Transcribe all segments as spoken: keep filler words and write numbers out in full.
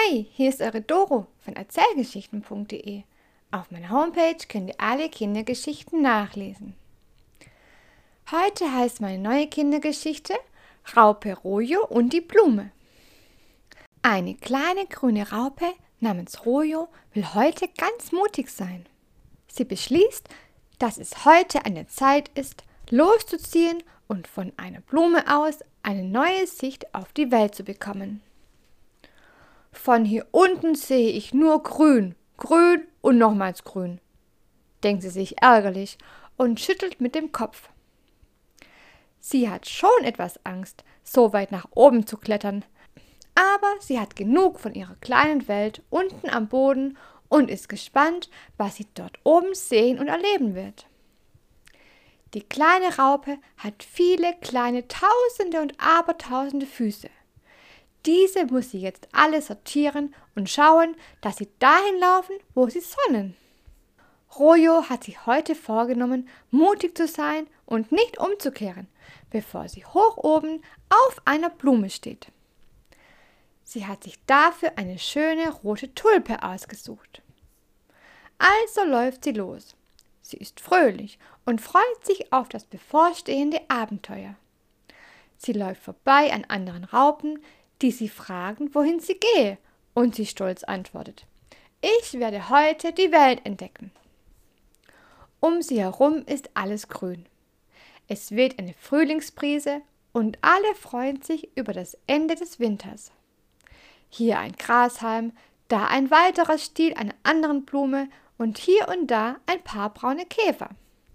Hi, hier ist eure Doro von Erzählgeschichten punkt de. Auf meiner Homepage könnt ihr alle Kindergeschichten nachlesen. Heute heißt meine neue Kindergeschichte Raupe Rojo und die Blume. Eine kleine grüne Raupe namens Rojo will heute ganz mutig sein. Sie beschließt, dass es heute an der Zeit ist, loszuziehen und von einer Blume aus eine neue Sicht auf die Welt zu bekommen. Von hier unten sehe ich nur grün, grün und nochmals grün, denkt sie sich ärgerlich und schüttelt mit dem Kopf. Sie hat schon etwas Angst, so weit nach oben zu klettern, aber sie hat genug von ihrer kleinen Welt unten am Boden und ist gespannt, was sie dort oben sehen und erleben wird. Die kleine Raupe hat viele kleine Tausende und Abertausende Füße. Diese muss sie jetzt alle sortieren und schauen, dass sie dahin laufen, wo sie sollen. Rojo hat sich heute vorgenommen, mutig zu sein und nicht umzukehren, bevor sie hoch oben auf einer Blume steht. Sie hat sich dafür eine schöne rote Tulpe ausgesucht. Also läuft sie los. Sie ist fröhlich und freut sich auf das bevorstehende Abenteuer. Sie läuft vorbei an anderen Raupen, die sie fragen, wohin sie gehe, und sie stolz antwortet: Ich werde heute die Welt entdecken. Um sie herum ist alles grün. Es weht eine Frühlingsbrise und alle freuen sich über das Ende des Winters. Hier ein Grashalm, da ein weiterer Stiel einer anderen Blume und hier und da ein paar braune Käfer.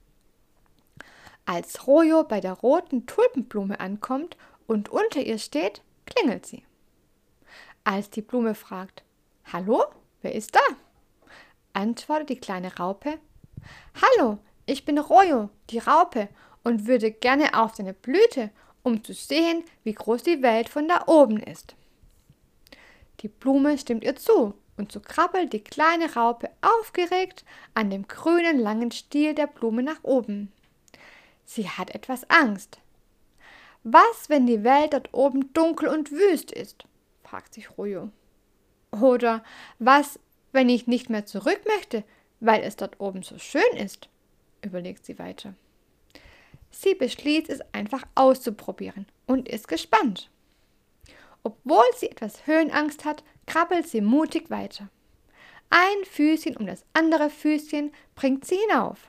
Als Rojo bei der roten Tulpenblume ankommt und unter ihr steht, klingelt sie. Als die Blume fragt: Hallo, wer ist da? Antwortet die kleine Raupe: Hallo, ich bin Rojo, die Raupe, und würde gerne auf deine Blüte, um zu sehen, wie groß die Welt von da oben ist. Die Blume stimmt ihr zu, und so krabbelt die kleine Raupe aufgeregt an dem grünen langen Stiel der Blume nach oben. Sie hat etwas Angst. Was, wenn die Welt dort oben dunkel und wüst ist? Fragt sich Rojo. Oder was, wenn ich nicht mehr zurück möchte, weil es dort oben so schön ist? Überlegt sie weiter. Sie beschließt, es einfach auszuprobieren und ist gespannt. Obwohl sie etwas Höhenangst hat, krabbelt sie mutig weiter. Ein Füßchen um das andere Füßchen bringt sie hinauf.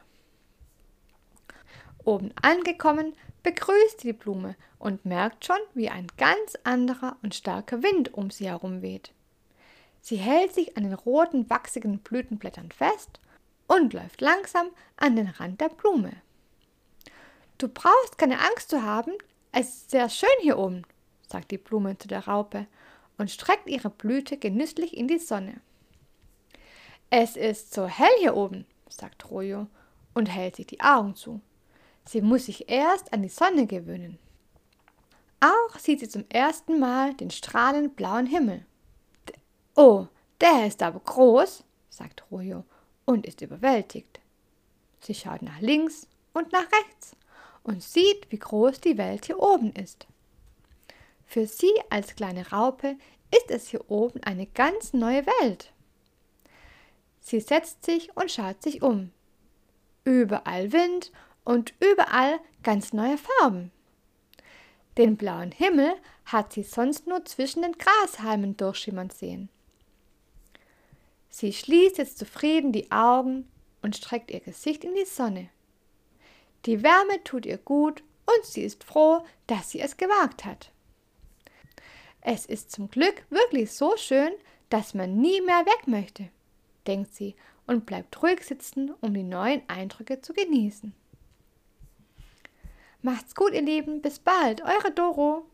Oben angekommen, begrüßt sie die Blume und merkt schon, wie ein ganz anderer und starker Wind um sie herum weht. Sie hält sich an den roten, wachsigen Blütenblättern fest und läuft langsam an den Rand der Blume. Du brauchst keine Angst zu haben, es ist sehr schön hier oben, sagt die Blume zu der Raupe und streckt ihre Blüte genüsslich in die Sonne. Es ist so hell hier oben, sagt Rojo und hält sich die Augen zu. Sie muss sich erst an die Sonne gewöhnen. Auch sieht sie zum ersten Mal den strahlend blauen Himmel. Oh, der ist aber groß, sagt Rojo und ist überwältigt. Sie schaut nach links und nach rechts und sieht, wie groß die Welt hier oben ist. Für sie als kleine Raupe ist es hier oben eine ganz neue Welt. Sie setzt sich und schaut sich um. Überall Wind und überall ganz neue Farben. Den blauen Himmel hat sie sonst nur zwischen den Grashalmen durchschimmern sehen. Sie schließt jetzt zufrieden die Augen und streckt ihr Gesicht in die Sonne. Die Wärme tut ihr gut und sie ist froh, dass sie es gewagt hat. Es ist zum Glück wirklich so schön, dass man nie mehr weg möchte, denkt sie und bleibt ruhig sitzen, um die neuen Eindrücke zu genießen. Macht's gut, ihr Lieben, bis bald, eure Doro.